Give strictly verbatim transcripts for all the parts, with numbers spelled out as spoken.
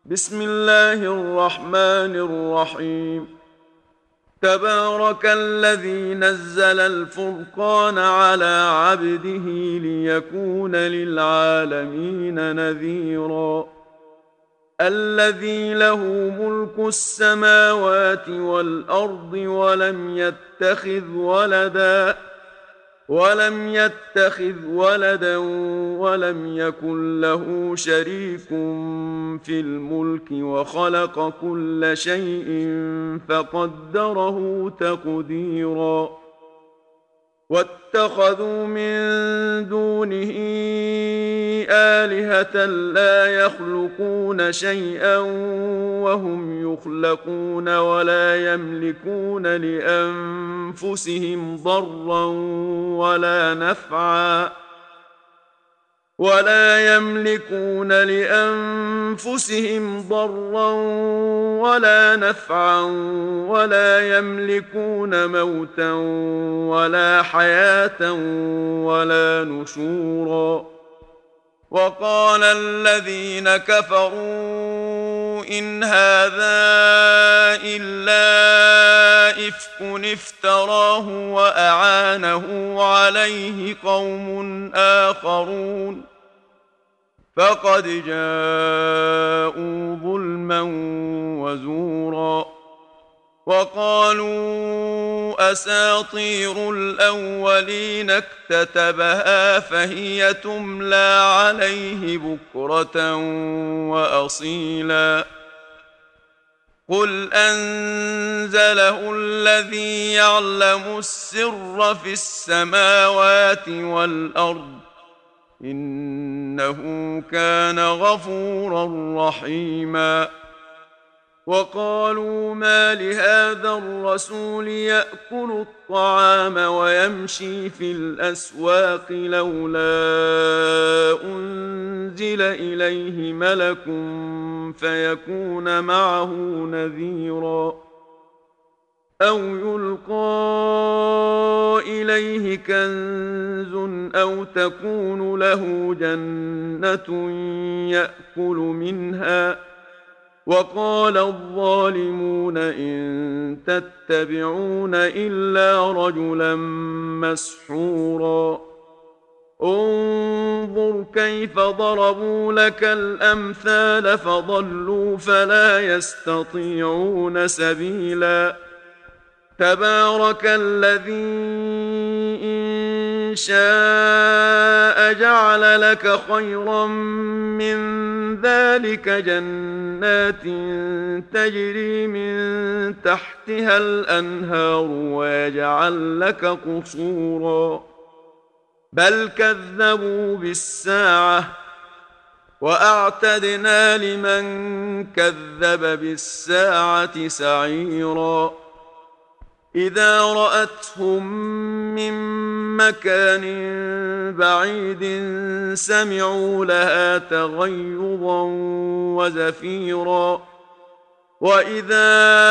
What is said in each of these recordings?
بسم الله الرحمن الرحيم. تبارك الذي نزل الفرقان على عبده ليكون للعالمين نذيرا. الذي له ملك السماوات والأرض ولم يتخذ ولدا ولم يتخذ ولدا ولم يكن له شريك في الملك وخلق كل شيء فقدره تقديرا. واتخذوا من دونه آلهة لا يخلقون شيئا وهم يخلقون ولا يملكون لأنفسهم ضرا ولا نفعا ولا يملكون لأنفسهم ضرا ولا نفعا ولا يملكون موتا ولا حياة ولا نشورا. وقال الذين كفروا إن هذا إلا إفك افتراه وأعانه عليه قوم آخرون فقد جاءوا ظلما وزورا. وقالوا أساطير الأولين اكتتبها فهي تملى عليه بكرة وأصيلا. قل أنزله الذي يعلم السر في السماوات والأرض إنه كان غفورا رحيما. وقالوا ما لهذا الرسول يأكل الطعام ويمشي في الأسواق لولا أنزل إليه ملك فيكون معه نذيرا أو يلقى إليه كنز أو تكون له جنة يأكل منها. وقال الظالمون إن تتبعون إلا رجلا مسحورا. انظر كيف ضربوا لك الأمثال فضلوا فلا يستطيعون سبيلا. تبارك الذي إن شاء جعل لك خيرا من ذلك جنات تجري من تحتها الأنهار ويجعل لك قصورا بل كذبوا بالساعة وأعتدنا لمن كذب بالساعة سعيرا. إذا رأتهم من مكان بعيد سمعوا لها تغيظا وزفيرا. وإذا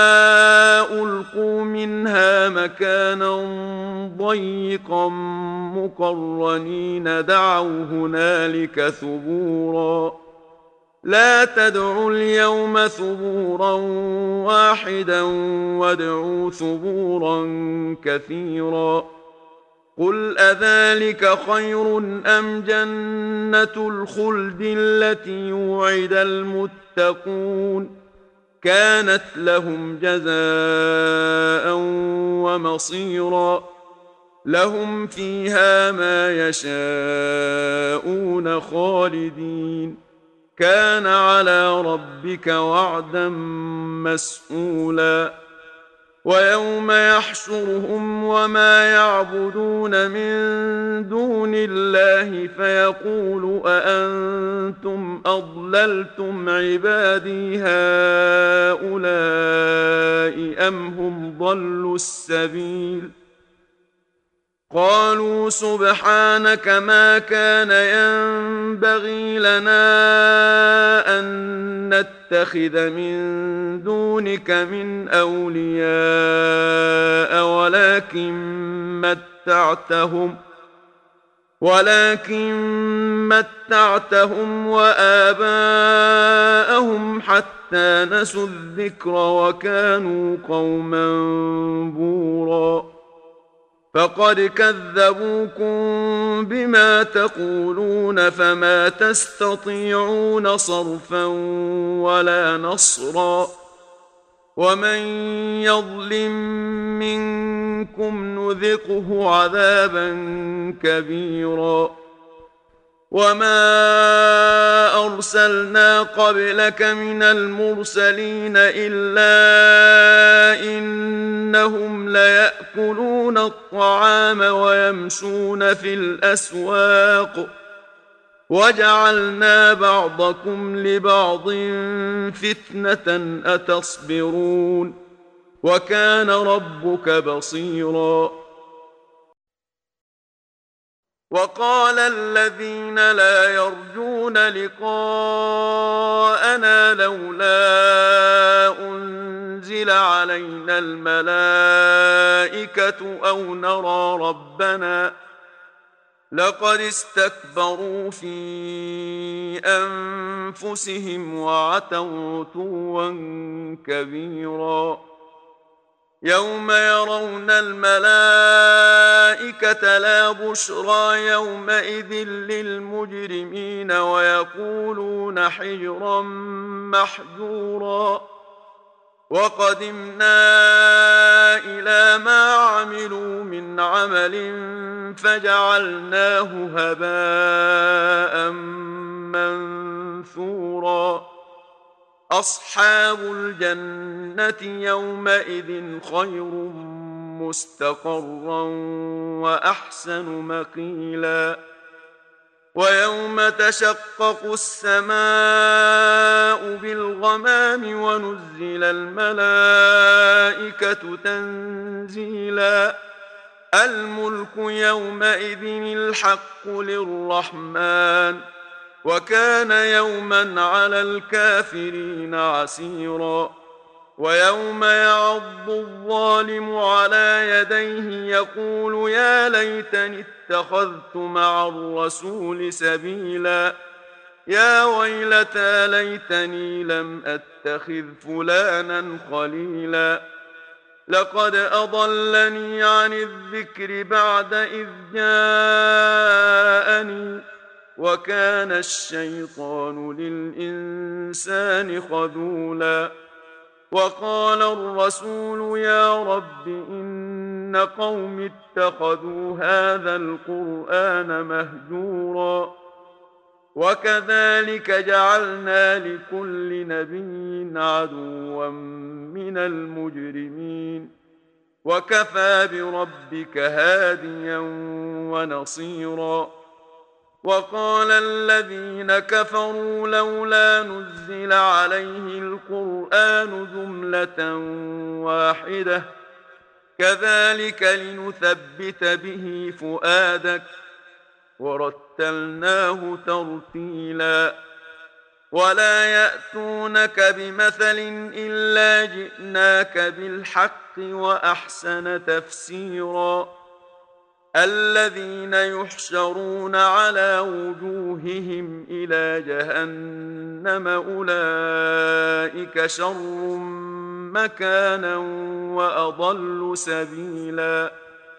ألقوا منها مكانا ضيقا مقرنين دعوا هنالك ثبورا. لا تدعوا اليوم ثبورا واحدا وادعوا ثبورا كثيرا. قل أذلك خير أم جنة الخلد التي وعد المتقون كانت لهم جزاء ومصيرا. لهم فيها ما يشاءون خالدين كان على ربك وعدا مسئولا. ويوم يحشرهم وما يعبدون من دون الله فيقول أأنتم أضللتم عبادي هؤلاء أم هم ضلوا السبيل. قالوا سبحانك ما كان ينبغي لنا أن نتخذ من دونك من أولياء ولكن متعتهم ولكن متعتهم وآباءهم حتى نسوا الذكر وكانوا قوما بورا فقد كذبوكم بما تقولون فما تستطيعون صرفا ولا نصرا ومن يظلم منكم نذقه عذابا كبيرا وما أرسلنا قبلك من المرسلين إلا إنهم ليأكلون الطعام ويمشون في الأسواق وجعلنا بعضكم لبعض فتنة أتصبرون وكان ربك بصيرا وقال الذين لا يرجون لقاءنا لولا أنزل علينا الملائكة أو نرى ربنا لقد استكبروا في أنفسهم وعتوا عتوا كبيرا يوم يرون الملائكة لا بشرى يومئذ للمجرمين ويقولون حجرا محجورا وقدمنا إلى ما عملوا من عمل فجعلناه هباء منثورا أصحاب الجنة يومئذ خير مستقرا وأحسن مقيلا ويوم تشقق السماء بالغمام ونزل الملائكة تنزيلا الملك يومئذ الحق للرحمن وكان يوما على الكافرين عسيرا ويوم يعض الظالم على يديه يقول يا ليتني اتخذت مع الرسول سبيلا يا ويلتى ليتني لم أتخذ فلانا خليلا لقد أضلني عن الذكر بعد إذ جاءني وكان الشيطان للإنسان خذولا وقال الرسول يا رب إن قوم اتخذوا هذا القرآن مهجورا وكذلك جعلنا لكل نبي عدوا من المجرمين وكفى بربك هاديا ونصيرا وقال الذين كفروا لولا نزل عليه القرآن جملة واحدة كذلك لنثبت به فؤادك ورتلناه ترتيلا ولا يأتونك بمثل إلا جئناك بالحق وأحسن تفسيرا الذين يحشرون على وجوههم إلى جهنم أولئك شر مكانا وأضل سبيلا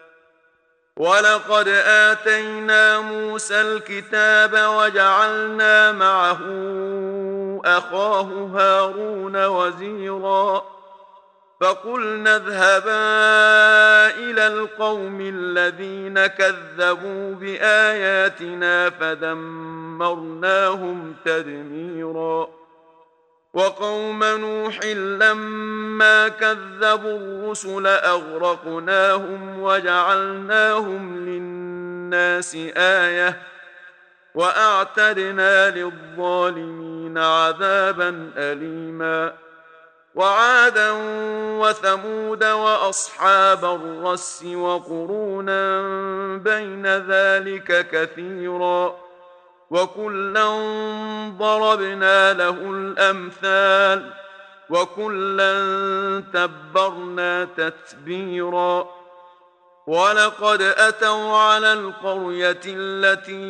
ولقد آتينا موسى الكتاب وجعلنا معه أخاه هارون وزيرا فقلنا اذهبا إلى القوم الذين كذبوا بآياتنا فدمرناهم تدميرا وقوم نوح لما كذبوا الرسل أغرقناهم وجعلناهم للناس آية وأعتدنا للظالمين عذابا أليما وعادا وثمود وأصحاب الرس وقرونا بين ذلك كثيرا وكلا ضربنا له الأمثال وكلا تبرنا تتبيرا ولقد أتوا على القرية التي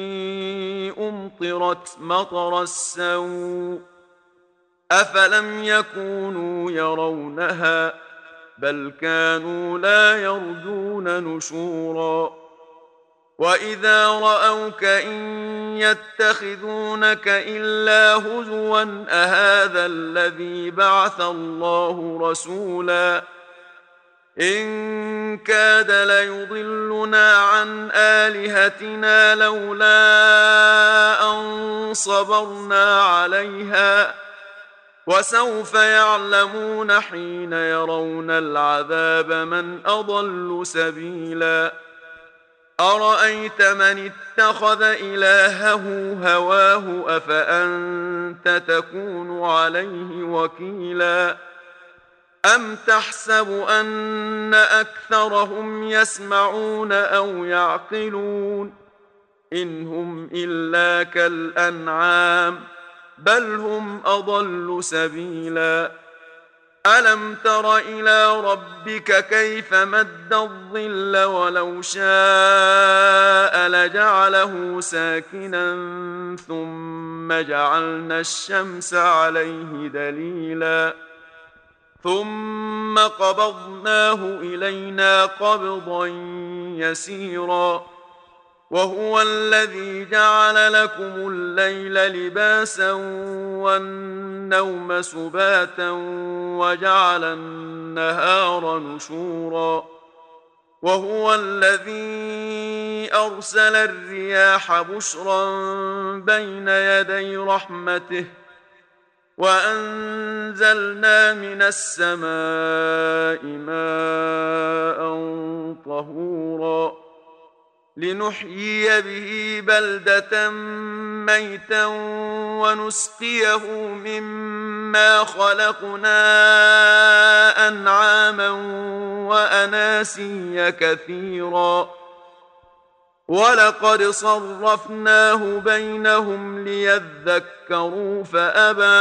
أمطرت مطر السوء أفلم يكونوا يرونها بل كانوا لا يرجون نشورا وإذا رأوك إن يتخذونك إلا هزوا أهذا الذي بعث الله رسولا إن كاد ليضلنا عن آلهتنا لولا أن صبرنا عليها وسوف يعلمون حين يرون العذاب من أضل سبيلا أرأيت من اتخذ إلهه هواه أفأنت تكون عليه وكيلا أم تحسب أن أكثرهم يسمعون أو يعقلون إن هم إلا كالأنعام بل هم أضل سبيلا ألم تر إلى ربك كيف مد الظل ولو شاء لجعله ساكنا ثم جعلنا الشمس عليه دليلا ثم قبضناه إلينا قبضا يسيرا وهو الذي جعل لكم الليل لباسا والنوم سباتا وجعل النهار نشورا وهو الذي أرسل الرياح بشرا بين يدي رحمته وأنزلنا من السماء ماء طهورا لنحيي به بلدة ميتا ونسقيه مما خلقنا أنعاما وأناسيا كثيرا ولقد صرفناه بينهم ليذكروا فأبى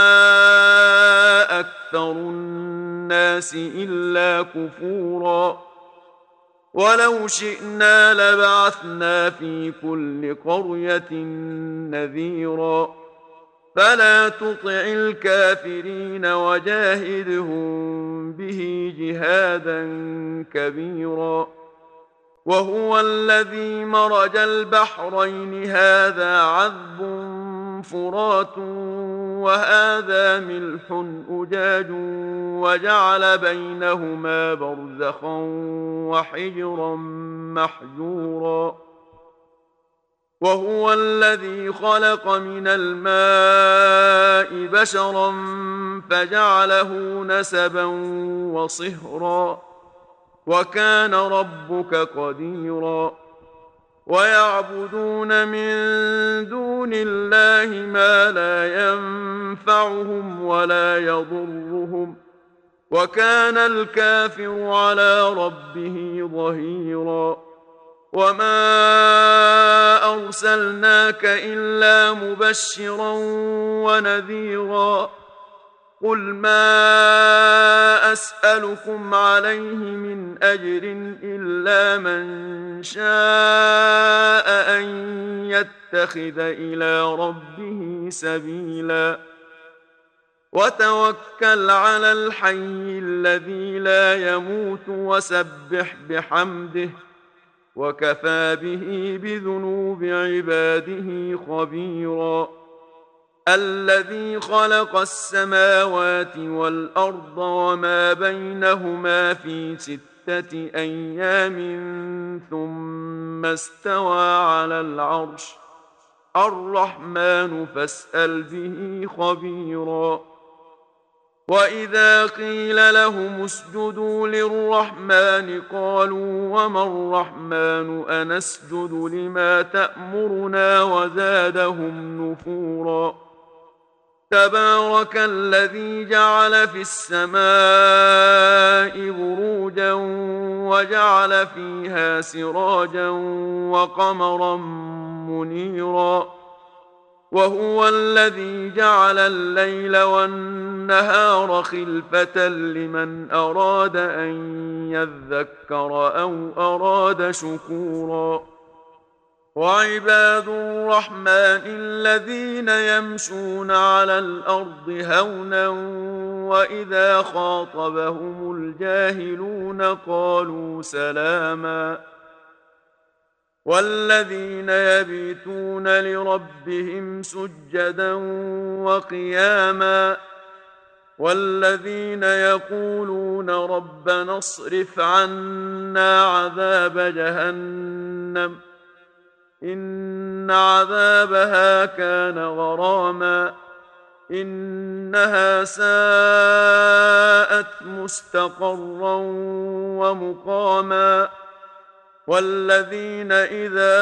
أكثر الناس إلا كفورا ولو شئنا لبعثنا في كل قرية نذيرا فلا تطع الكافرين وجاهدهم به جهادا كبيرا وهو الذي مرج البحرين هذا عذب فرات وهذا ملح أجاج وجعل بينهما برزخا وحجرا محجورا وهو الذي خلق من الماء بشرا فجعله نسبا وصهرا وكان ربك قديرا ويعبدون من دون الله ما لا ينفعهم ولا يضرهم وكان الكافر على ربه ظهيرا وما أرسلناك إلا مبشرا ونذيرا قل ما أسألكم عليه من أجر إلا من شاء أن يتخذ إلى ربه سبيلا وتوكل على الحي الذي لا يموت وسبح بحمده وكفى به بذنوب عباده خبيرا الذي خلق السماوات والأرض وما بينهما في ستة أيام ثم استوى على العرش الرحمن فاسأل به خبيرا وإذا قيل لهم اسجدوا للرحمن قالوا وما الرحمن أنسجد لما تأمرنا وزادهم نفورا تبارك الذي جعل في السماء بروجا وجعل فيها سراجا وقمرا منيرا وهو الذي جعل الليل والنهار خلفة لمن أراد أن يذكر أو أراد شكورا وعباد الرحمن الذين يمشون على الأرض هونا وإذا خاطبهم الجاهلون قالوا سلاما والذين يبيتون لربهم سجدا وقياما والذين يقولون ربنا اصرف عنا عذاب جهنم إن عذابها كان غراما إنها ساءت مستقرا ومقاما والذين إذا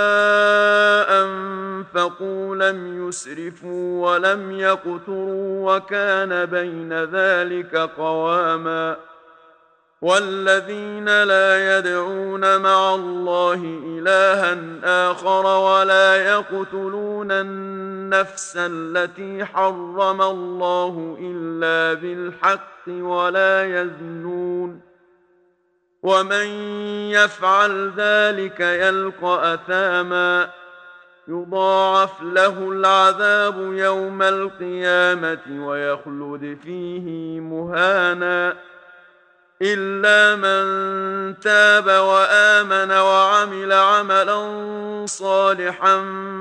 أنفقوا لم يسرفوا ولم يقتروا وكان بين ذلك قواما والذين لا يدعون مع الله إلها آخر ولا يقتلون النفس التي حرم الله إلا بالحق ولا يزنون ومن يفعل ذلك يلقى أثاما يضاعف له العذاب يوم القيامة ويخلد فيه مهانا إلا من تاب وآمن وعمل عملا صالحا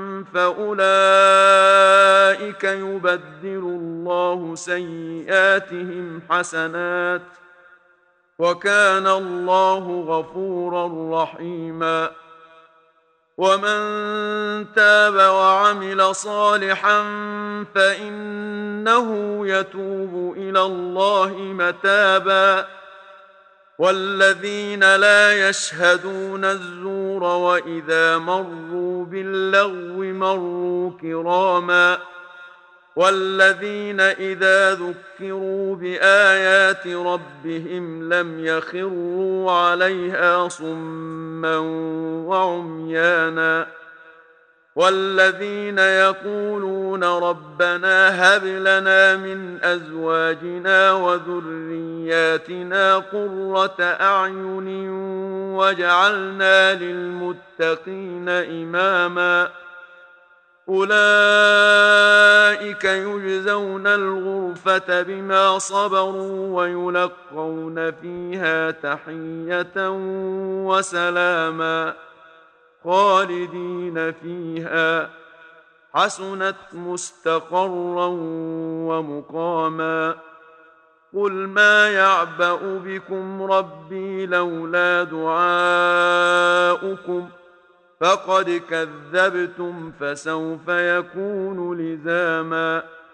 فأولئك يبدل الله سيئاتهم حسنات وكان الله غفورا رحيما ومن تاب وعمل صالحا فإنه يتوب إلى الله متابا والذين لا يشهدون الزور وإذا مروا باللغو مروا كراما والذين إذا ذكروا بآيات ربهم لم يخروا عليها صما وعميانا والذين يقولون ربنا هب لنا من أزواجنا وذرياتنا قرة أعين واجعلنا للمتقين إماما أولئك يجزون الغرفة بما صبروا ويلقون فيها تحية وسلاما خالدين فيها حسنت مستقرا ومقاما قل ما يعبأ بكم ربي لولا دعاؤكم فقد كذبتم فسوف يكون لزاما